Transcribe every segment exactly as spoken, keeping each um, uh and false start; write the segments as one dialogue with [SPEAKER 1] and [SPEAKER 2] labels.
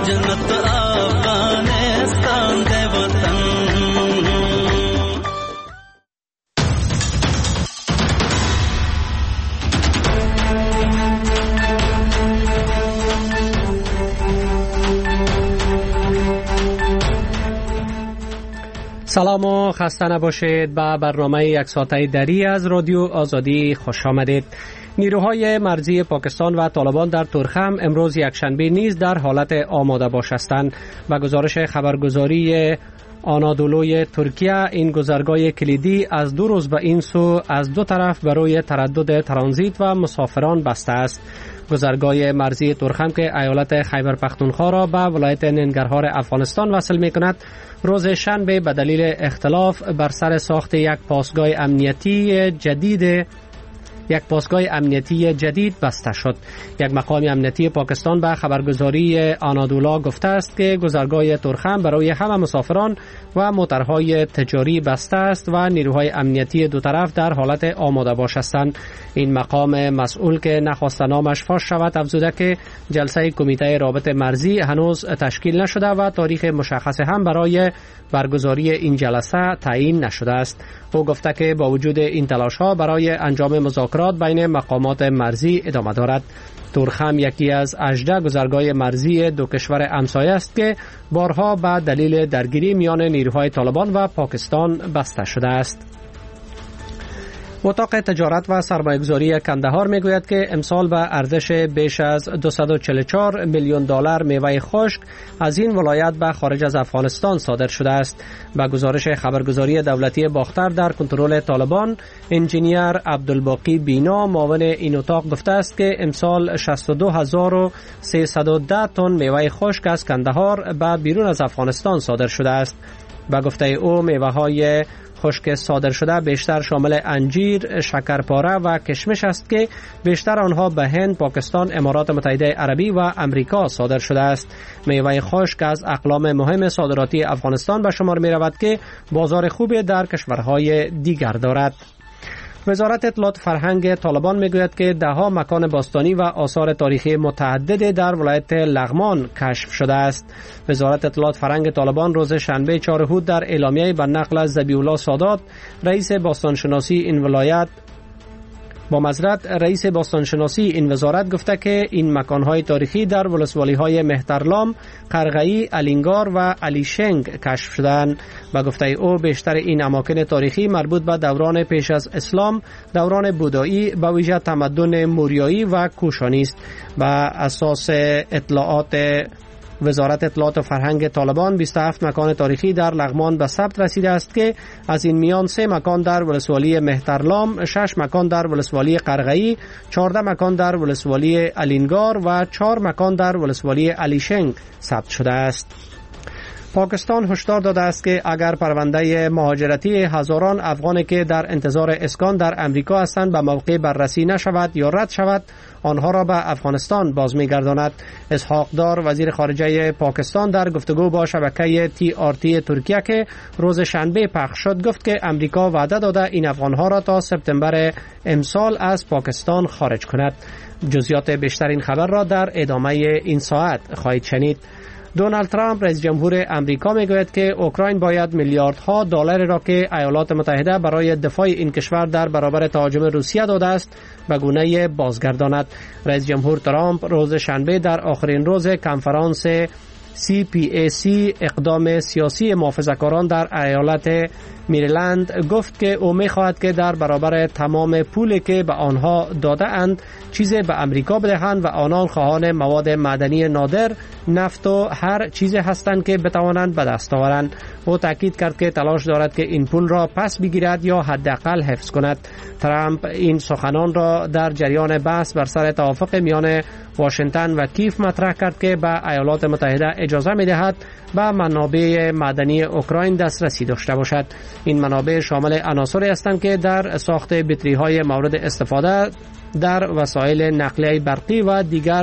[SPEAKER 1] जन्नत अफगानिस्तान दे वतन
[SPEAKER 2] سلام و خسته نباشید. به برنامه یک ساعته دری از رادیو آزادی خوش آمدید. نیروهای مرزی پاکستان و طالبان در تورخم امروز یکشنبه نیز در حالت آماده باش هستند. به گزارش خبرگزاری آنادولوی ترکیه، این گذرگاه کلیدی از دو روز به این سو از دو طرف برای تردد ترانزیت و مسافران بسته است. گذرگاه مرزی تورخم که ایالت خیبر پختونخوا را به ولایت ننگرهار افغانستان وصل می کند، روز شنبه به دلیل اختلاف بر سر ساخت یک پاسگاه امنیتی جدید یک پاسگاه امنیتی جدید بسته شد. یک مقام امنیتی پاکستان به خبرگزاری آنادولا گفته است که گذرگاه تورخم برای همه مسافران و موترهای تجاری بسته است و نیروهای امنیتی دو طرف در حالت آماده باش هستند. این مقام مسئول که نخواست نامش فاش شود افزوده که جلسه کمیته رابط مرزی هنوز تشکیل نشده و تاریخ مشخص هم برای برگزاری این جلسه تعیین نشده است. او گفته که با وجود این تلاش‌ها برای انجام مذاکرات بین مقامات مرزی ادامه دارد. تورخم یکی از هجده گذرگاه مرزی دو کشور همسایه است که بارها به دلیل درگیری میان نیروهای طالبان و پاکستان بسته شده است. اتاق تجارت و سرمایه‌گذاری کندهار میگوید که امسال به ارزش بیش از دویست و چهل و چهار میلیون دلار میوه خشک از این ولایت به خارج از افغانستان صادر شده است. به گزارش خبرگزاری دولتی باختر در کنترل طالبان، انجینیر عبدالباقی بینا معاون این اتاق گفته است که امسال شصت و دو هزار و سیصد و ده تن میوه خشک از کندهار به بیرون از افغانستان صادر شده است. به گفته او میوه‌های خشک صادر شده بیشتر شامل انجیر، شکرپاره و کشمش است که بیشتر آنها به هند، پاکستان، امارات متحده عربی و امریکا صادر شده است. میوه خشک از اقلام مهم صادراتی افغانستان به شمار می رود که بازار خوبی در کشورهای دیگر دارد. وزارت اطلاعات فرهنگ طالبان میگوید که دهها مکان باستانی و آثار تاریخی متعدد در ولایت لغمان کشف شده است. وزارت اطلاعات فرهنگ طالبان روز شنبه چهار هود در اعلامیه به نقل از ذبیح الله سادات، رئیس باستانشناسی این ولایت با معذرت رئیس باستانشناسی این وزارت گفته که این مکانهای تاریخی در ولسوالی‌های مهترلام، قرغه‌ای، الینگار و علیشنگ کشف شدند. با گفته او بیشتر این اماکن تاریخی مربوط به دوران پیش از اسلام، دوران بودایی، به ویژه تمدن موریایی و کوشانی است. با اساس اطلاعات وزارت اطلاعات و فرهنگ طالبان، بیست و هفت مکان تاریخی در لغمان به ثبت رسیده است که از این میان سه مکان در ولسوالی مهترلام، شش مکان در ولسوالی قرغه‌ای، چهارده مکان در ولسوالی الینگار و چهار مکان در ولسوالی علیشنگ ثبت شده است. پاکستان هشدار داده است که اگر پرونده مهاجرتی هزاران افغانی که در انتظار اسکان در امریکا هستند به موقع بررسی نشود یا رد شود، آنها را به افغانستان باز می‌گرداند. اسحاق دار وزیر خارجه پاکستان در گفتگو با شبکه تی آر تی ترکیه که روز شنبه پخش شد گفت که امریکا وعده داده این افغانها را تا سپتامبر امسال از پاکستان خارج کند. جزئیات بیشتر این خبر را در ادامه این ساعت خواهید شنید. دونالد ترامپ رئیس جمهور امریکا میگوید که اوکراین باید میلیاردها دلار را که ایالات متحده برای دفاع این کشور در برابر تهاجم روسیه داده است به گونه بازگرداند. رئیس جمهور ترامپ روز شنبه در آخرین روز کنفرانس سی پی ای سی اقدام سیاسی محافظه‌کاران در ایالت میریلند گفت که او می‌خواهد که در برابر تمام پولی که به آنها داده اند چیزی به امریکا بدهند و آنان خواهان مواد معدنی نادر، نفت و هر چیزی هستند که بتوانند به دست آورند. او تاکید کرد که تلاش دارد که این پول را پس بگیرد یا حداقل حفظ کند. ترامپ این سخنان را در جریان بحث بر سر توافق میان واشنگتن و کیف مطرح کرد که به ایالات متحده اجازه می‌دهد به منابع معدنی اوکراین دسترسی داشته باشد. این منابع شامل عناصری هستند که در ساخت بطری‌های مورد استفاده در وسایل نقلیه برقی و دیگر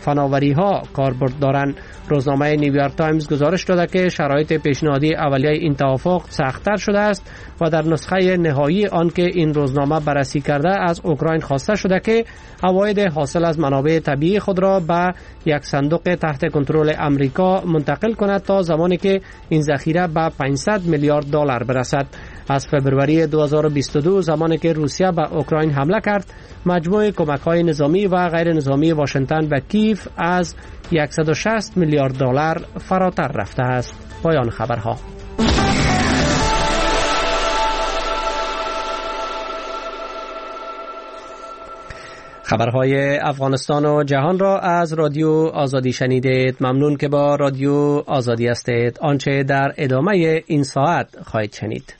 [SPEAKER 2] فناوری‌ها کاربرد دارند. روزنامه نیویورک تایمز گزارش داده که شرایط پیشنهادی اولیه این توافق سخت‌تر شده است و در نسخه نهایی آن که این روزنامه بررسی کرده از اوکراین خواسته شده که عواید حاصل از منابع طبیعی خود را به یک صندوق تحت کنترل امریکا منتقل کند تا زمانی که این ذخیره به پانصد میلیارد دلار برسد. از فبروری دو هزار و بیست و دو زمانی که روسیه به اوکراین حمله کرد، مجموع کمک‌های نظامی و غیر نظامی واشنگتن به کیف از صد و شصت میلیارد دلار فراتر رفته است. پایان خبرها. خبرهای افغانستان و جهان را از رادیو آزادی شنیدید. ممنون که با رادیو آزادی هستید. آنچه در ادامه این ساعت خواهید شنید: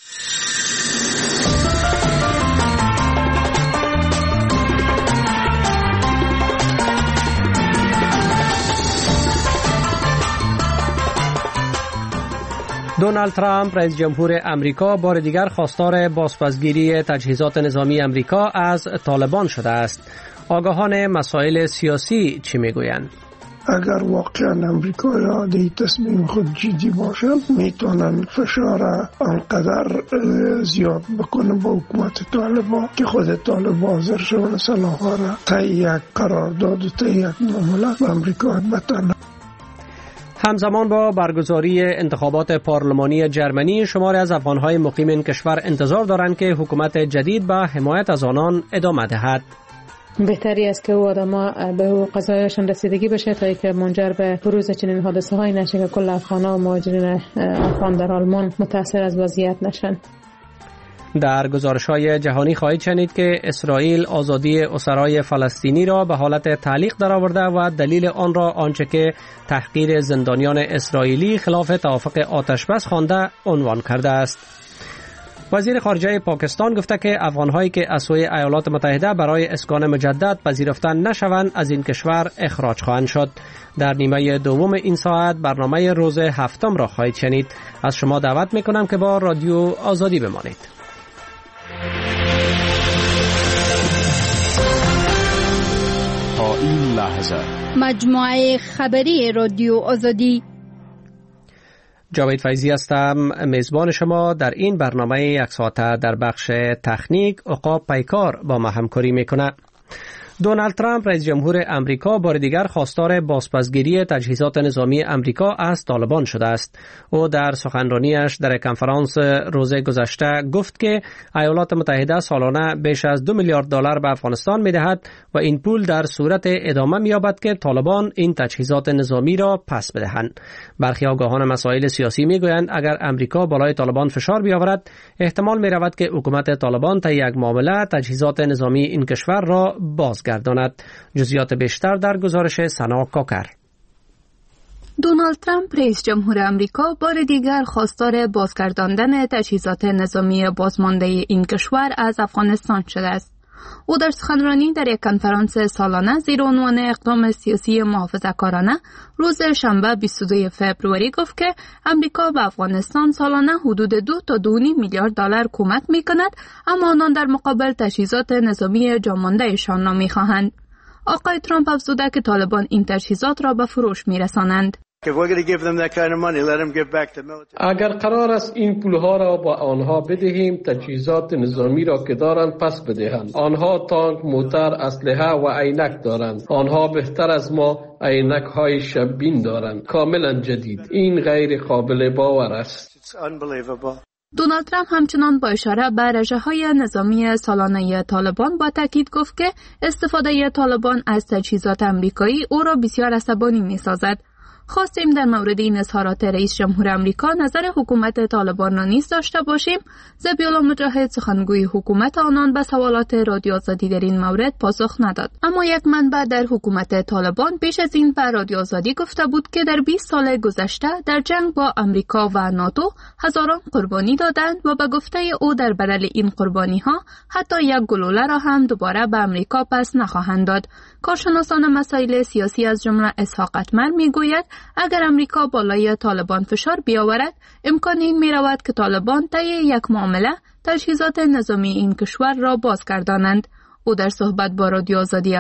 [SPEAKER 2] دونالد ترامپ رئیس جمهور امریکا بار دیگر خواستار بازپسگیری تجهیزات نظامی امریکا از طالبان شده است. آگاهان مسائل سیاسی چی میگویند؟
[SPEAKER 3] اگر واقعا امریکا دی تصمیم خود جدی باشند میتونن فشار انقدر زیاد بکنه با حکومت طالبان که خود طالبان حاضر شون سلاح‌ها را تا یک قرارداد و تا یک معامله به امریکا بتن.
[SPEAKER 2] همزمان با برگزاری انتخابات پارلمانی جرمنی، شماری از افغان‌های مقیم این کشور انتظار دارند که حکومت جدید به حمایت از آنان ادامه دهد.
[SPEAKER 4] بهتری است که او آدما به حقوق قضاییشان رسیدگی بشه تا اینکه منجر به بروز چنین حادثه‌هایی نشه که کل افغان‌ها و مهاجرین افغان در آلمان متاثر از وضعیت نشن.
[SPEAKER 2] در گزارش‌های جهانی خواهید شنید که اسرائیل آزادی اسرای فلسطینی را به حالت تعلیق درآورده و دلیل آن را آنچه که تحقیر زندانیان اسرائیلی خلاف توافق آتش‌بس خوانده عنوان کرده است. وزیر خارجه پاکستان گفته که افغان‌هایی که از سوی ایالات متحده برای اسکان مجدد پذیرفته نشوند از این کشور اخراج خواهند شد. در نیمه دوم این ساعت برنامه روز هفتم را خواهید شنید. از شما دعوت می‌کنم که با رادیو آزادی بمانید.
[SPEAKER 5] تا این لحظه
[SPEAKER 6] مجموعه خبری رادیو آزادی.
[SPEAKER 2] جاوید فیضی هستم، میزبان شما در این برنامه یک ساعته. در بخش تکنیک عقاب پیکار با ما همکاری میکنه. دونالد ترامپ رئیس جمهور امریکا بار دیگر خواستار بازپسگیری تجهیزات نظامی امریکا از طالبان شده است. او در سخنرانیش در کنفرانس روز گذشته گفت که ایالات متحده سالانه بیش از دو میلیارد دلار به افغانستان میدهد و این پول در صورت ادامه مییابد که طالبان این تجهیزات نظامی را پس بدهند. برخی آگاهان مسائل سیاسی میگویند اگر امریکا بالای طالبان فشار بیاورد، احتمال میرود که حکومت طالبان طی یک معامله تجهیزات نظامی این کشور را باز گرداند. جزئیات بیشتر در گزارش سنا کاکر.
[SPEAKER 7] دونالد ترامپ رئیس جمهور امریکا بار دیگر خواستار بازگرداندن تجهیزات نظامی بازمانده این کشور از افغانستان شده است. او در سخنرانی در یک کنفرانس سالانه زیر عنوان اقدام سیاسی محافظه‌کارانه روز شنبه بیست و دوم فوریه گفت که امریکا به افغانستان سالانه حدود دو تا دو و نیم میلیارد دلار کمک می‌کند، اما آنان در مقابل تجهیزات نظامی جامانده‌شان را می‌خواهند. آقای ترامپ افزوده که طالبان این تجهیزات را به فروش می‌رسانند.
[SPEAKER 8] اگر قرار است این پولها را با آنها بدهیم، تجهیزات نظامی را که دارند پس بدهند. آنها تانک، موتر، اسلحه و عینک دارند. آنها بهتر از ما عینک های شببین دارند، کاملا جدید. این غیر قابل باور است.
[SPEAKER 7] دونالد ترامپ همچنان با اشاره به رژه‌های نظامی سالانه طالبان با تاکید گفت که استفاده طالبان از تجهیزات آمریکایی او را بسیار عصبانی می‌سازد. خواستیم در مورد این اظهارات رئیس جمهور امریکا نظر حکومت طالبان را نیز داشته باشیم. ذبیح‌الله مجاهد سخنگوی حکومت آنان به سوالات رادیو آزادی در این مورد پاسخ نداد، اما یک منبع در حکومت طالبان پیش از این به رادیو آزادی گفته بود که در بیست سال گذشته در جنگ با امریکا و ناتو هزاران قربانی دادند و به گفته او در بدل این قربانی‌ها حتی یک گلوله را هم دوباره به امریکا پس نخواهند داد. کارشناسان مسائل سیاسی از جمله اسحاق اتمر میگوید اگر امریکا بالای طالبان فشار بیاورد، امکان این می رود که طالبان طی یک معامله تجهیزات نظامی این کشور را بازگردانند. او در صحبت با رادیو آزادی افزود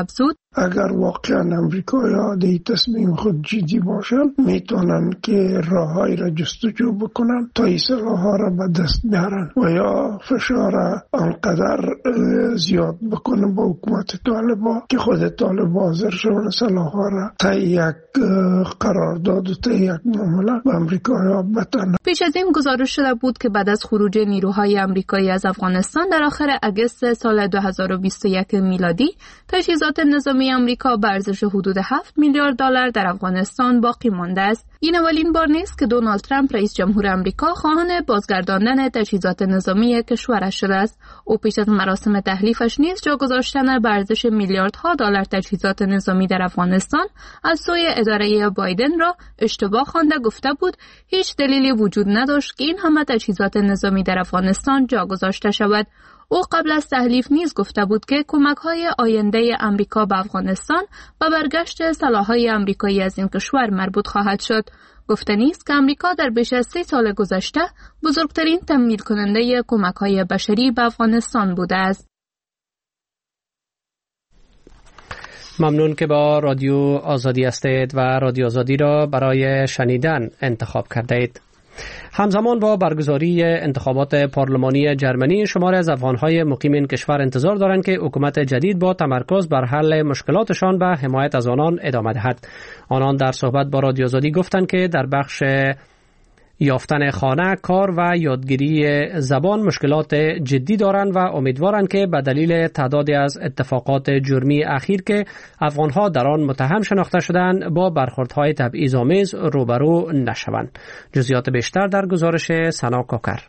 [SPEAKER 3] اگر واقعا امریکایی‌ها دی تصمیم خود جدی باشن میتونن که راههایی را جستجو بکنن تا این سلاح‌ها را به دست بیارن و یا فشار انقدر زیاد بکنه با حکومت طالبان که خود طالبان حاضر شون سلاح‌ها را تا یک قرارداد و تا یک معامله به امریکایی‌ها بتن.
[SPEAKER 7] پیش از این گزارش شده بود که بعد از خروج نیروهای آمریکایی از افغانستان در آخر اگست سال دو هزار و بیست و یک میلادی تجهیزات نظامی آمریکا به ارزش حدود هفت میلیارد دلار در افغانستان باقی مانده است. این اولین بار نیست که دونالد ترامپ رئیس جمهور آمریکا خواهان بازگرداندن تجهیزات نظامی کشورش شده است. او پیش از مراسم تحلیفش نیز جا گذاشتن به ارزش میلیاردها دلار تجهیزات نظامی در افغانستان از سوی اداره بایدن را اشتباه خوانده گفته بود هیچ دلیلی وجود نداشت که این همه تجهیزات نظامی در افغانستان جا گذاشته شود. او قبل از تحلیف نیز گفته بود که کمک‌های آینده آمریکا به افغانستان و برگشت سلاح‌های آمریکایی از این کشور مربوط خواهد شد. گفتنی است که آمریکا در بیش از سی سال گذشته بزرگترین تمویل کننده کمک‌های بشری به افغانستان بوده است.
[SPEAKER 2] ممنون که با رادیو آزادی هستید و رادیو آزادی را برای شنیدن انتخاب کرده اید. همزمان با برگزاری انتخابات پارلمانی جرمنی شماری از افغان‌های مقیم این کشور انتظار دارند که حکومت جدید با تمرکز بر حل مشکلاتشان و حمایت از آنان ادامه دهد. آنان در صحبت با رادیو آزادی گفتند که در بخش یافتن خانه، کار و یادگیری زبان مشکلات جدی دارند و امیدوارند که به دلیل تعدادی از اتفاقات جرمی اخیر که افغان‌ها در آن متهم شناخته شدند با برخوردهای تبعیض‌آمیز روبرو نشوند. جزئیات بیشتر در گزارش سنا کاکر.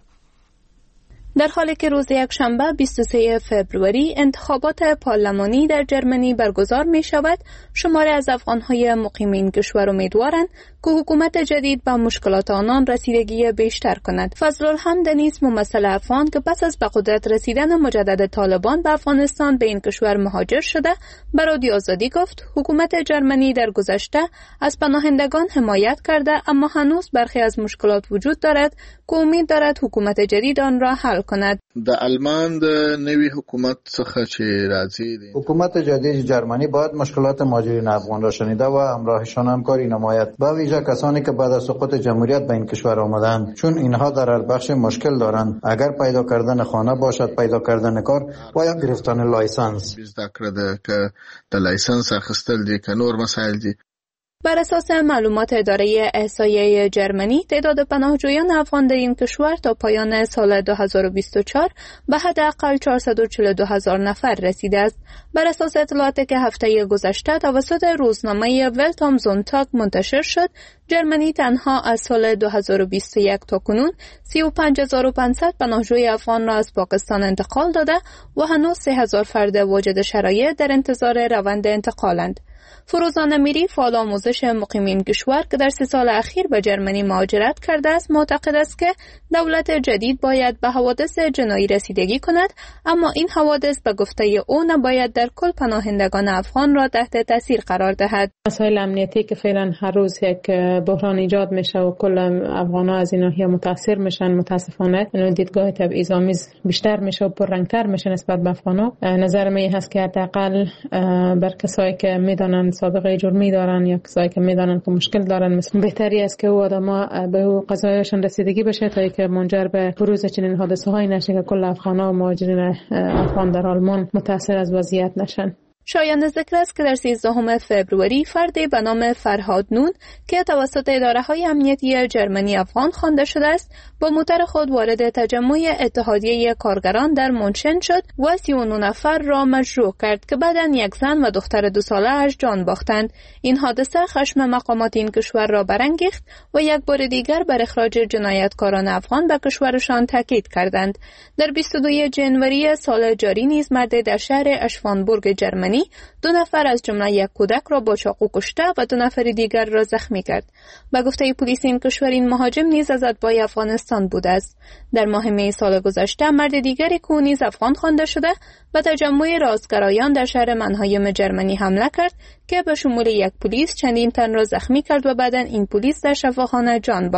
[SPEAKER 7] در حالی که روز یکشنبه بیست و سوم فوریه انتخابات پارلمانی در جرمنی برگزار می شود، شماری از افغان‌های مقیم این کشور امیدوارند که حکومت جدید به مشکلات آنان رسیدگی بیشتر کند. فضلالحمد دنیس، ممثل افغان که پس از به قدرت رسیدن مجدد طالبان به افغانستان به این کشور مهاجر شده، به رادیو آزادی گفت حکومت جرمنی در گذشته از پناهندگان حمایت کرده، اما هنوز برخی از مشکلات وجود دارد که امید دارد حکومت جدید آن را حل کند.
[SPEAKER 9] د آلمان د نوی حکومت څخه چې راځي
[SPEAKER 10] حکومت جدید جرمنی باید مشکلات مهاجرین افغان را شنیده و همراهشان همکاری نماید، به ویژه کسانی که بعد از سقوط جمهوریت به این کشور آمدند، چون اینها در هر بخش مشکل دارند، اگر پیدا کردن خانه باشد، پیدا کردن کار و یا گرفتن لایسنس.
[SPEAKER 9] زده کړه که د لایسنس اخیستل دي که نور مسائل دي.
[SPEAKER 7] بر اساس معلومات اداره احصایه جرمنی، تعداد پناهجویان افغان در این کشور تا پایان سال دو هزار و بیست و چهار به حداقل چهارصد و چهل و دو هزار نفر رسیده است. بر اساس اطلاعاتی که هفته گذشته توسط روزنامه ولت ام زونتاگ منتشر شد، جرمنی تنها از سال دو هزار و بیست و یک تا کنون سی و پنج هزار و پانصد پناهجوی افغان را از پاکستان انتقال داده و هنوز سه هزار فرد واجد شرایط در انتظار روند انتقالند. فروزان امیری، فعال آموزش مقیم این کشور که در سه سال اخیر به جرمنی مهاجرت کرده است، معتقد است که دولت جدید باید به حوادث جنایی رسیدگی کند، اما این حوادث به گفته او نباید در کل پناهندگان افغان را تحت تاثیر قرار دهد.
[SPEAKER 4] مسائل امنیتی که فعلا هر روز یک بحران ایجاد میشه و کل افغان‌ها از این ناحیه متاثر میشن، متاسفانه اینو دیدگاه تبعیض‌آمیز بیشتر میشه و پررنگتر میشه نسبت به افغان‌ها. نظر من هست که حداقل بر کسایی که میدونن سابقه جرمی دارن یا کسایی که میدونن که مشکل دارن، مثل بهتری است که او آدما به قضایاشون رسیدگی بشه تا اینکه منجر به بروز چنین حادثه‌هایی نشه که کل افغان‌ها و مهاجرین افغان در آلمان متاثر از وضعیت نشن.
[SPEAKER 7] شایان ذکر است که در سیزدهم فوریه فردی به نام فرهاد نون که توسط اداره‌های امنیتی جرمنی افغان خوانده شده است، با موتر خود وارد تجمع اتحادیه کارگران در مونشن شد و سی و نه نفر را مجروح کرد که بعداً یک زن و دختر دو ساله‌اش جان باختند. این حادثه خشم مقامات این کشور را برانگیخت و یک بار دیگر بر اخراج جنایتکاران افغان به کشورشان تاکید کردند. در بیست و دوم ژانویه سال جاری نیز مرد در شهر اشوانبورگ جرمنی دو نفر از جمله یک کودک را با چاقو کشته و دو نفر دیگر را زخمی کرد. به گفته پلیس این کشور این مهاجم نیز از اتباع افغانستان بوده است. در ماه می سال گذشته مرد دیگری که نیز افغان خوانده شده به تجمع راستگرایان در شهر منهایم جرمنی حمله کرد که به شمول یک پلیس چندین تن را زخمی کرد و بعداً این پلیس در شفاخانه جان باخت.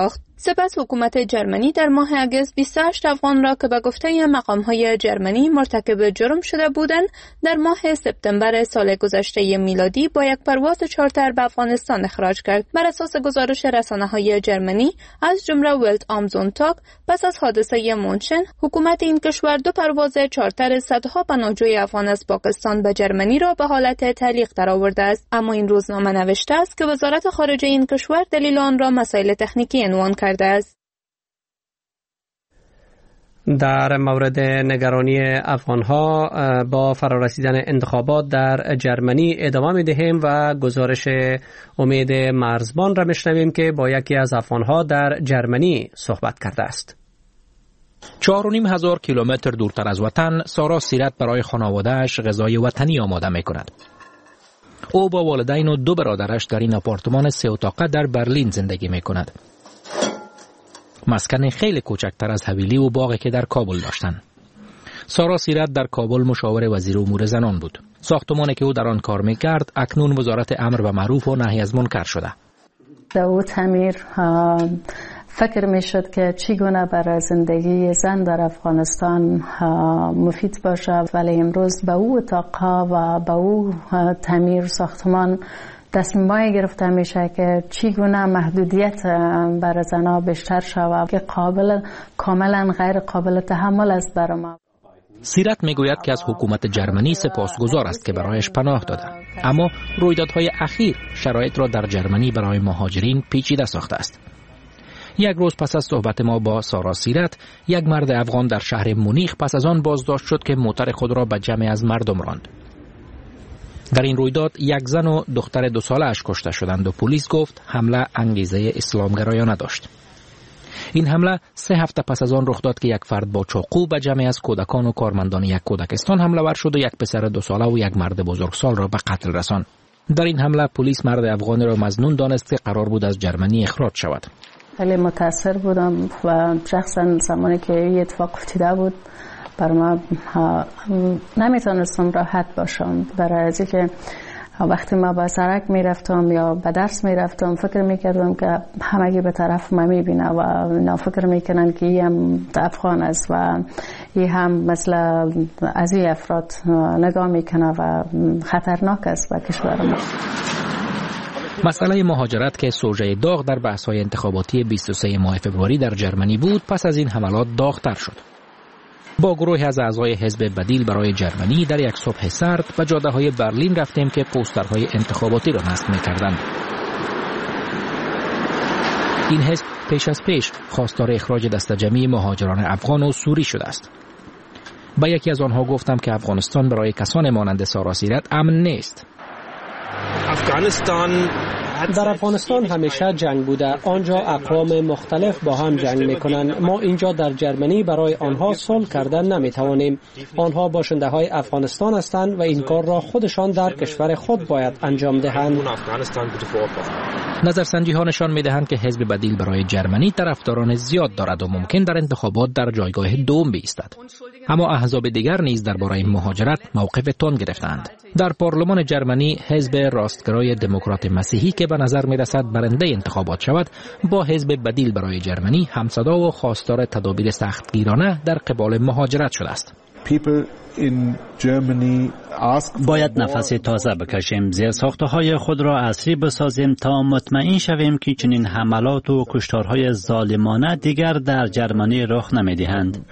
[SPEAKER 7] سپس حکومت جرمنی در ماه اگست بیست و هشت افغان را که به گفته مقام‌های جرمنی مرتکب جرم شده بودند در ماه سپتامبر سال گذشته میلادی با یک پرواز چارتر به افغانستان اخراج کرد. بر اساس گزارش رسانه‌های جرمنی از جمله ولت آم زونتاگ، پس از حادثه مونشن حکومت این کشور دو پرواز چارتر صدها پناهجوی افغان از پاکستان به جرمنی را به حالت تعلیق درآورده است. اما این روزنامه نوشته است که وزارت خارجه این کشور دلیل آن را مسائل تکنیکی عنوان کرده است.
[SPEAKER 2] در مورد نگرانی افغانها با فرارسیدن انتخابات در جرمنی ادامه می‌دهیم و گزارش امید مرزبان را میشنویم که با یکی از افغانها در جرمنی صحبت کرده است.
[SPEAKER 11] چهار و نیم هزار کیلومتر دورتر از وطن سارا سیرت برای خانواده‌اش غذای وطنی آماده می‌کند. او با والدین و دو برادرش در این آپارتمان سه اتاقه در برلین زندگی می‌کند. مسکن خیلی کوچکتر از حویلی و باغی که در کابل داشتند. سارا سیرت در کابل مشاور وزیر امور زنان بود. ساختمانی که او در آن کار می‌کرد اکنون وزارت امر و معروف و نهی از منکر شده.
[SPEAKER 12] در او تعمیر فکر میشد که چگونه برای زندگی زن در افغانستان مفید باشه، ولی امروز به او اتاقها و به او تعمیر ساختمان تصمیمایی گرفته میشه که چگونه محدودیت برای زنها بیشتر شود که قابل کاملا غیر قابل تحمل است برای ما.
[SPEAKER 11] سیرت میگوید که از حکومت جرمنی سپاسگزار است که برایش پناه داده، اما رویدادهای اخیر شرایط را در جرمنی برای مهاجرین پیچیده ساخته است. یک روز پس از صحبت ما با سارا سیرت، یک مرد افغان در شهر مونیخ پس از آن بازداشت شد که موتر خود را به جمع از مردم راند. در این رویداد یک زن و دختر دو ساله اش کشته شدند و پلیس گفت حمله انگیزه اسلامگرایانه داشت. این حمله سه هفته پس از آن رخ داد که یک فرد با چاقو به جمع از کودکان و کارمندان یک کودکستان حمله ور شد و یک پسر دو ساله و یک مرد بزرگسال را به قتل رساند. در این حمله پلیس مرد افغانی را مظنون دانست که قرار بود از جرمنی اخراج شود.
[SPEAKER 12] خیلی متاثر بودم و شخصا زمانی که این اتفاق افتاده بود بر ما نمیتونستم راحت باشم، برای از اینکه وقتی ما با سرک میرفتم یا به درس میرفتم فکر میکردم که همگی به طرف ما میبینه و اینا فکر میکنن که این هم افغان است و این هم مثل از این افراد نگاه میکنه و خطرناک است به کشور ما.
[SPEAKER 11] مسئله مهاجرت که سوژه داغ در بحث‌های انتخاباتی بیست و سوم ماه فوریه در جرمنی بود، پس از این حملات داغ‌تر شد. با گروهی از اعضای حزب بدیل برای جرمنی در یک صبح سرد به جاده‌های برلین رفتیم که پوسترهای انتخاباتی را نصب می‌کردند. این حزب پیش از پیش خواستار اخراج دسته جمعی مهاجران افغان و سوری شده است. با یکی از آنها گفتم که افغانستان برای کسان مانند سارا سیرت امن نیست.
[SPEAKER 2] افغانستان در افغانستان همیشه جنگ بوده. آنجا اقوام مختلف با هم جنگ میکنند. ما اینجا در جرمنی برای آنها صلح کردن نمیتوانیم. آنها باشنده های افغانستان هستند و این کار را خودشان در کشور خود باید انجام دهند.
[SPEAKER 11] نظرسنجی ها نشان میدهند که حزب بدیل برای جرمنی طرفداران زیاد دارد و ممکن در انتخابات در جایگاه دوم بایستد. اما احزاب دیگر نیز درباره مهاجرت موقف تند گرفتند. در پارلمان جرمنی حزب راستگرای دموکرات مسیحی که به نظر میرسد برنده انتخابات شود با حزب بدیل برای جرمنی همصدا و خواستار تدابیر سختگیرانه در قبال مهاجرت شده است.
[SPEAKER 13] باید نفس تازه بکشیم، زیرساختهای خود را عصری بسازیم تا مطمئن شویم که چنین حملات و کشتارهای ظالمانه دیگر در جرمنی رخ نمیدهند.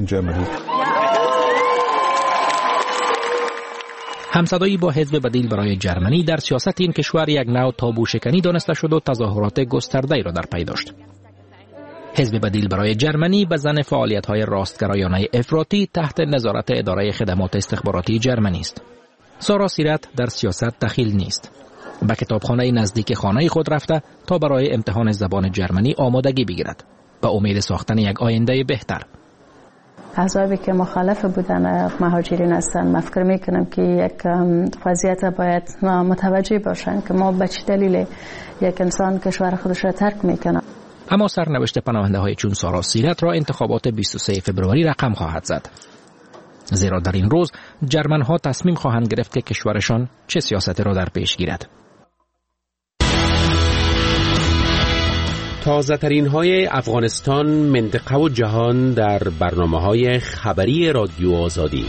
[SPEAKER 11] همصدایی با حزب بدیل برای جرمنی در سیاست این کشور یک نوع تابو شکنی دانسته شد و تظاهرات گسترده‌ای را در پی داشت. حزب بدیل برای جرمنی به ضمن فعالیت‌های راستگرایانه افراطی تحت نظارت اداره خدمات استخباراتی جرمنی است. سارا سیرت در سیاست دخیل نیست. به کتابخانه نزدیک خانه خود رفته تا برای امتحان زبان جرمنی آمادگی بگیرد به امید ساختن یک آینده بهتر.
[SPEAKER 12] احزابی که مخالف بودن مهاجرین هستند، من فکر میکنم که یک وضعیت باید متوجه باشن که ما به چه دلیل یک انسان کشور خودش را ترک میکنه.
[SPEAKER 11] اما سرنوشت پناهنده های چون سارا سیرت را انتخابات بیست و سوم فوریه رقم خواهد زد. زیرا در این روز جرمن ها تصمیم خواهند گرفت که کشورشان چه سیاستی را در پیش گیرد.
[SPEAKER 14] تازه ترین های افغانستان، منطقه و جهان در برنامه های خبری رادیو آزادی.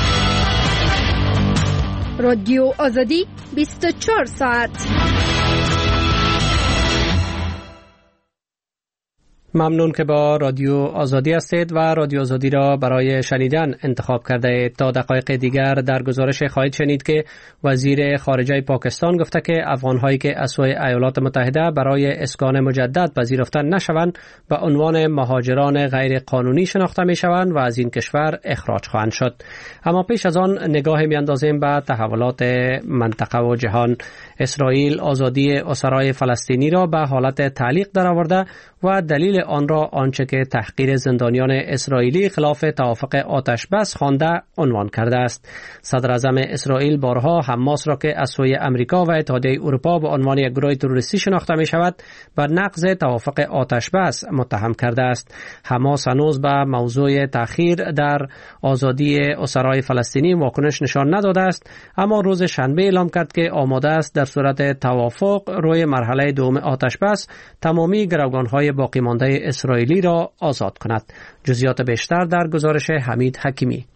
[SPEAKER 6] رادیو آزادی بیست و چهار ساعت.
[SPEAKER 2] ممنون که با رادیو آزادی هستید و رادیو آزادی را برای شنیدن انتخاب کرده اید. تا دقایق دیگر در گزارش خواهید شنید که وزیر خارجه پاکستان گفته که افغان‌هایی که از سوی ایالات متحده برای اسکان مجدد پذیرفته نشوند به عنوان مهاجران غیر قانونی شناخته می‌شوند و از این کشور اخراج خواهند شد. اما پیش از آن نگاهی می‌اندازیم به تحولات منطقه و جهان. اسرائیل آزادی اسرای فلسطینی را به حالت تعلیق درآورده و دلیل آن را آنچه که تحقیر زندانیان اسرائیلی خلاف توافق آتش بس خوانده عنوان کرده است. صدر اعظم اسرائیل بارها حماس را که از سوی امریکا و اتحادیه اروپا به عنوان یک گروه تروریستی شناخته می شود بر نقض توافق آتش بس متهم کرده است. حماس هنوز به موضوع تأخیر در آزادی اسرای فلسطینی واکنش نشان نداده است، اما روز شنبه اعلام کرد که آماده است در صورت توافق روی مرحله دوم آتش بس تمامی گروگان‌های باقی مانده اسرائیلی را آزاد کند. جزئیات بیشتر در گزارش حمید حکیمی.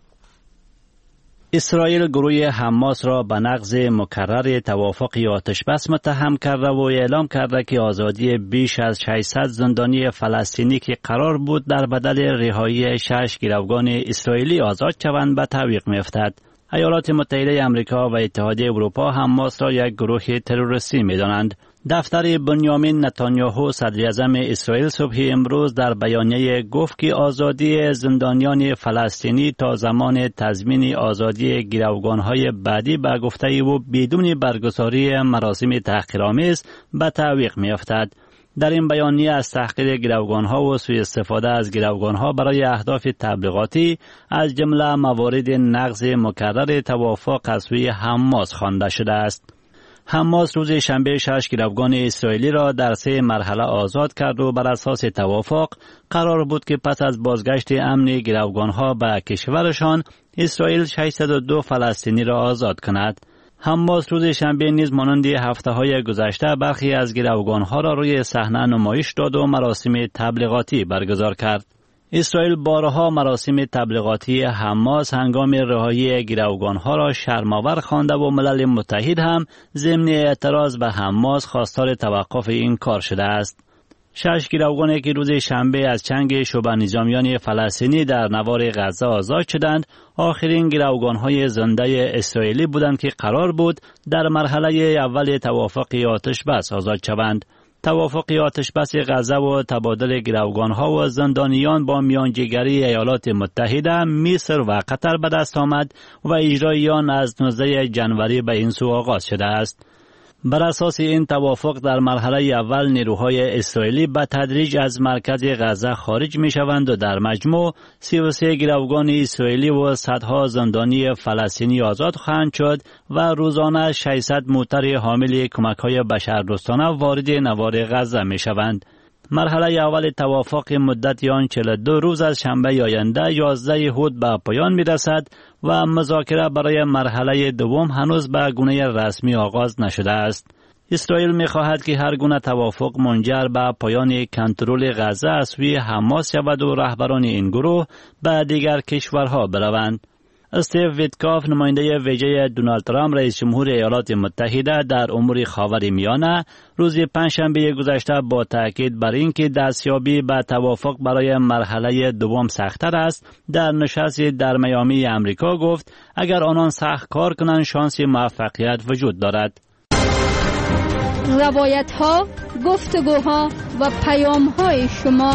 [SPEAKER 13] اسرائیل گروه حماس را به نقض مکرر توافق آتش بس متهم کرده و اعلام کرده که آزادی بیش از ششصد زندانی فلسطینی که قرار بود در بدل رهایی شش گروگان اسرائیلی آزاد شوند به تعویق می‌افتد. ایالات متحده آمریکا و اتحادیه اروپا حماس را یک گروه تروریستی می‌دانند. دفتر بنیامین نتانیاهو صدر اعظم اسرائیل صبح امروز در بیانیه گفت که آزادی زندانیان فلسطینی تا زمان تضمین آزادی گروگان‌های بعدی به گفته او بدون برگزاری مراسم تحقیرآمیز به تعویق می‌افتد. در این بیانیه از تحقیر گروگان‌ها و سوء استفاده از گروگان‌ها برای اهداف تبلیغاتی از جمله موارد نقض مکرر توافق از سوی حماس خوانده شده است. حماس روز شنبه شش گروگان اسرائیلی را در سه مرحله آزاد کرد و بر اساس توافق قرار بود که پس از بازگشت امن گروگان‌ها به کشورشان اسرائیل ششصد و دو فلسطینی را آزاد کند. حماس روز شنبه نیز مانند هفته‌های گذشته برخی از گروگان‌ها را روی صحنه نمایش داد و مراسم تبلیغاتی برگزار کرد. اسرائیل بارها مراسم تبلیغاتی حماس هنگام رهایی گروگان‌ها را شرم‌آور خوانده و ملل متحد هم ضمن اعتراض به حماس خواستار توقف این کار شده است. شش گروگانی که روز شنبه از چنگ شبه نظامیان فلسطینی در نوار غزه آزاد شدند، آخرین گروگان‌های زنده اسرائیلی بودند که قرار بود در مرحله اول توافق آتش بس آزاد شوند. توافق آتش بس غزه و تبادل گروگان‌ها و زندانیان با میانجیگری ایالات متحده، مصر و قطر به دست آمد و اجرای آن از نوزده ژانویه به این سو آغاز شده است. بر اساس این توافق در مرحله اول نیروهای اسرائیلی به تدریج از مرکز غزه خارج می شوند و در مجموع سی و سه گروگان اسرائیلی و صدها زندانی فلسطینی آزاد خواهند شد و روزانه ششصد موتر حامل کمک‌های بشردوستانه وارد نوار غزه می شوند. مرحله اول توافق مدت آن چهل و دو روز از شنبه آینده یازده اود به پایان می رسد و مذاکره برای مرحله دوم هنوز به گونه رسمی آغاز نشده است. اسرائیل می خواهد که هر گونه توافق منجر به پایان کنترل غزه از سوی حماس شود و رهبران این گروه به دیگر کشورها بروند. استیو ویتکاف نماینده ویژه دونالد ترامپ رئیس جمهور ایالات متحده در امور خاورمیانه روز پنجشنبه گذشته با تاکید بر اینکه دستیابی به توافق برای مرحله دوم سخت‌تر است در نشست در میامی آمریکا گفت اگر آنان سخت کار کنند شانس موفقیت وجود دارد.
[SPEAKER 6] روایت‌ها، گفتگوها و پیام‌های شما.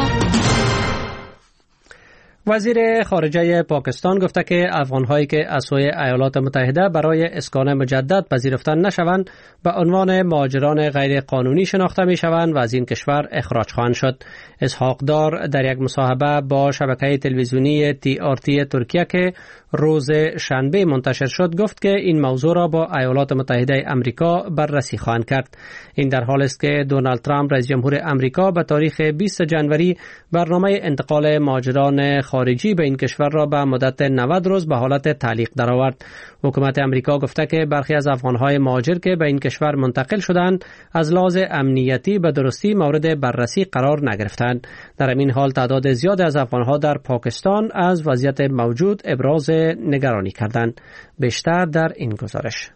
[SPEAKER 2] وزیر خارجه پاکستان گفته که افغان‌هایی که از سوی ایالات متحده برای اسکان مجدد پذیرفته نشوند به عنوان مهاجران غیر قانونی شناخته می‌شوند و از این کشور اخراج خواهند شد. اسحاق دار در یک مصاحبه با شبکه تلویزیونی تی آر تی ترکیه که روز شنبه منتشر شد گفت که این موضوع را با ایالات متحده آمریکا بررسی خواهند کرد. این در حالی است که دونالد ترامپ رئیس جمهور آمریکا به تاریخ بیست ژانویه برنامه انتقال مهاجران خارجی به این کشور را به مدت نود روز به حالت تعلیق درآورد. حکومت امریکا گفته که برخی از افغانهای مهاجر که به این کشور منتقل شدند از لحاظ امنیتی به درستی مورد بررسی قرار نگرفتند. در این حال تعداد زیاد از افغانها در پاکستان از وضعیت موجود ابراز نگرانی کردند. بیشتر در این گزارش.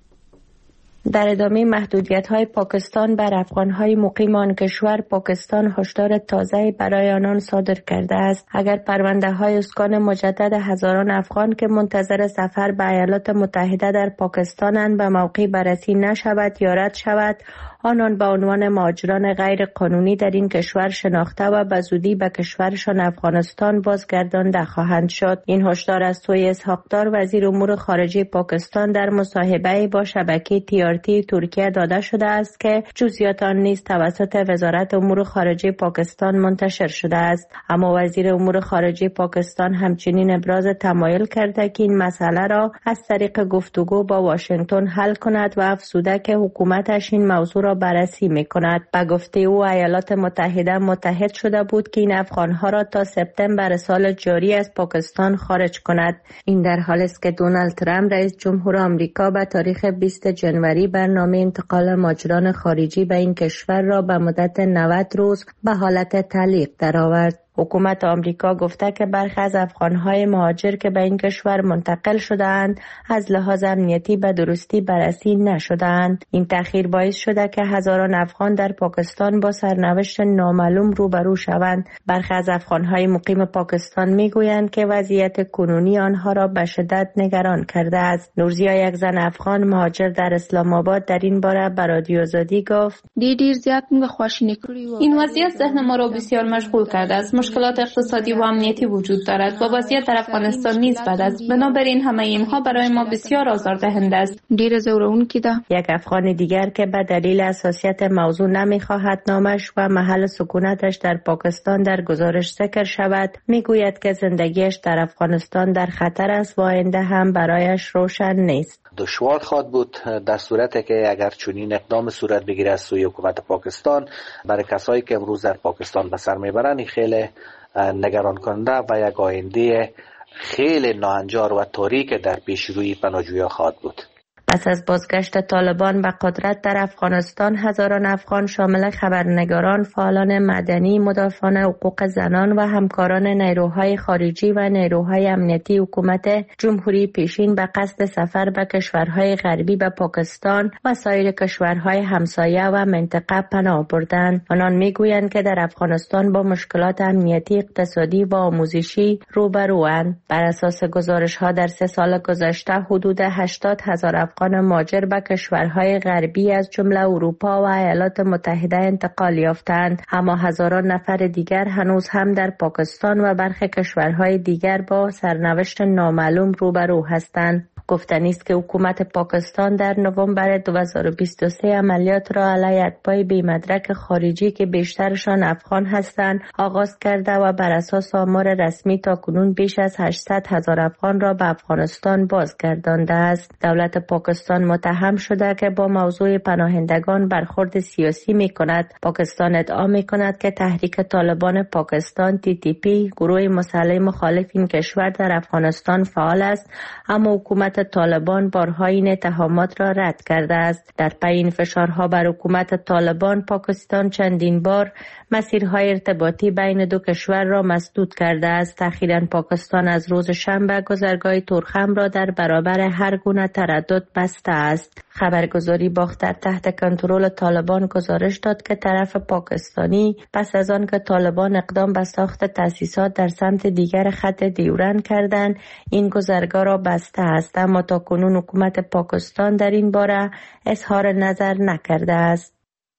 [SPEAKER 15] در ادامه محدودیت‌های پاکستان بر افغان‌های مقیم آن کشور، پاکستان هشدار تازه برای آنان صادر کرده است. اگر پرونده‌های اسکان مجدد هزاران افغان که منتظر سفر به ایالات متحده در پاکستانند به موقع بررسی نشود یا رد شود، آنان به عنوان مهاجران غیر قانونی در این کشور شناخته و به زودی به کشورشان افغانستان بازگردانده خواهند شد. این هشدار از سوی اسحاق دار وزیر امور خارجه پاکستان در مصاحبه با شبکه تی آر تی ترکیه داده شده است که جزئیات آن نیز توسط وزارت امور خارجه پاکستان منتشر شده است. اما وزیر امور خارجه پاکستان همچنین ابراز تمایل کرده که این مسئله را از طریق گفتگو با واشنگتن حل کند و افزوده که حکومتش این موضوع را بررسی می‌کند. به گفته او ایالات متحده متحد شده بود که این افغان‌ها را تا سپتامبر سال جاری از پاکستان خارج کند. این در حالی است که دونالد ترامپ رئیس جمهور آمریکا به تاریخ بیست ژانویه برنامه انتقال مهاجران خارجی به این کشور را به مدت نود روز به حالت تعلیق درآورد. حکومت آمریکا گفته که برخی از افغان‌های مهاجر که به این کشور منتقل شده‌اند از لحاظ امنیتی به درستی بررسی نشده‌اند. این تأخیر باعث شده که هزاران افغان در پاکستان با سرنوشت نامعلوم روبرو شوند. برخی از افغان‌های مقیم پاکستان می‌گویند که وضعیت کنونی آنها را به شدت نگران کرده است. نورزیا، یک زن افغان مهاجر در اسلام آباد، در این باره به رادیو آزادی گفت:
[SPEAKER 16] دیر زیاد موږ خواشینی کړی. این وضعیت ذهن ما را بسیار مشغول کرده است. مشکلات اقتصادی و امنیتی وجود دارد و وضعیت در افغانستان نیز بد است. بنابراین همه اینها برای ما بسیار آزاردهنده است.
[SPEAKER 15] دیر زورونکی ده. یک افغان دیگر که به دلیل حساسیت موضوع نمیخواهد نامش و محل سکونتش در پاکستان در گزارش ذکر شود، میگوید که زندگیش در افغانستان در خطر است و آینده هم برایش روشن نیست.
[SPEAKER 17] دشوار خواهد بود در صورتی که اگر چنین اقدام صورت بگیرد از سوی حکومت پاکستان. برای کسایی که امروز در پاکستان به سر میبرند خیلی نگران کننده و یک آینده خیلی ناهنجار و تاریک در پیش روی پناهجویان خواهد بود.
[SPEAKER 15] پس از بازگشت طالبان به قدرت در افغانستان، هزاران افغان شامل خبرنگاران، فعالان مدنی، مدافعان حقوق زنان و همکاران نیروهای خارجی و نیروهای امنیتی حکومت جمهوری پیشین به قصد سفر به کشورهای غربی به پاکستان و سایر کشورهای همسایه و منطقه پناه بردند. آنان میگویند که در افغانستان با مشکلات امنیتی، اقتصادی و آموزشی روبروند. بر اساس گزارش‌ها در سه سال گذشته حدود هشتاد هزار افغان مهاجر به کشورهای غربی از جمله اروپا و ایالات متحده انتقال یافتند، اما هزاران نفر دیگر هنوز هم در پاکستان و برخی کشورهای دیگر با سرنوشت نامعلوم روبرو هستند. گفتنی است که حکومت پاکستان در نوامبر دو هزار و بیست و سه عملیات را علیه اتباع بی مدرک خارجی که بیشترشان افغان هستند آغاز کرده و بر اساس آمار رسمی تاکنون بیش از هشتصد هزار افغان را به افغانستان بازگردانده است. دولت پاکستان متهم شده که با موضوع پناهندگان برخورد سیاسی می کند. پاکستان ادعا می کند که تحریک طالبان پاکستان تی تی پی، گروه مسلح مخالف این کشور، در افغانستان فعال است، اما حکومت طالبان بارها این اتهامات را رد کرده است. در پی این فشارها بر حکومت طالبان، پاکستان چندین بار مسیرهای ارتباطی بین دو کشور را مسدود کرده است. اخیراً پاکستان از روز شنبه گذرگاه تورخم را در برابر هر گونه تردد بسته است. خبرگزاری باختر تحت کنترل طالبان گزارش داد که طرف پاکستانی پس از آن که طالبان اقدام به ساخت تأسیسات در سمت دیگر خط دیورن کردند، این گذرگاه را بسته است، اما تاکنون حکومت پاکستان در این باره اظهار نظر نکرده است.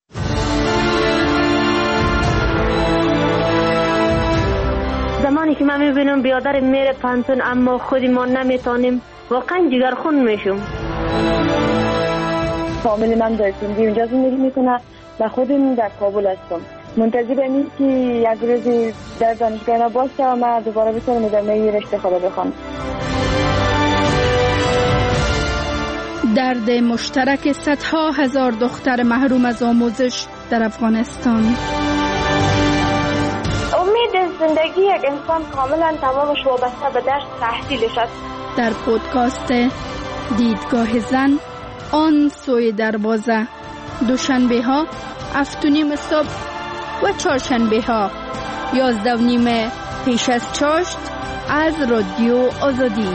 [SPEAKER 18] زمانی که من میبینم بیادر میره پانتون اما خودی ما نمیتونیم، واقعا جگرخون میشم.
[SPEAKER 19] فامیل من در سندی اونجا زندگی میکنه و خودم در کابل هستم. منتظر اینیم که یک روزی در دانشگاه باشه و من دوباره بتونم ادامه رشته خود بخونم.
[SPEAKER 6] درد مشترک صدها هزار دختر محروم از آموزش در افغانستان.
[SPEAKER 18] امید
[SPEAKER 19] زندگی یک انسان کاملا تمامش وابسته به درس تحصیلش است.
[SPEAKER 6] در پودکاست دیدگاه زن آن سوی دروازه، دوشنبه ها هفت و نیم صبح و چهارشنبه ها یازده و نیم پیش از چاشت از رادیو آزادی.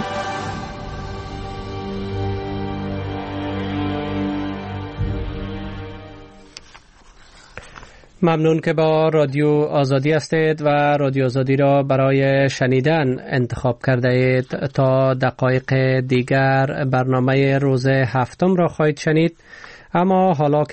[SPEAKER 2] ممنون که با رادیو آزادی هستید و رادیو آزادی را برای شنیدن انتخاب کرده اید. تا دقایق دیگر برنامه روز هفتم را خواهید شنید، اما حالا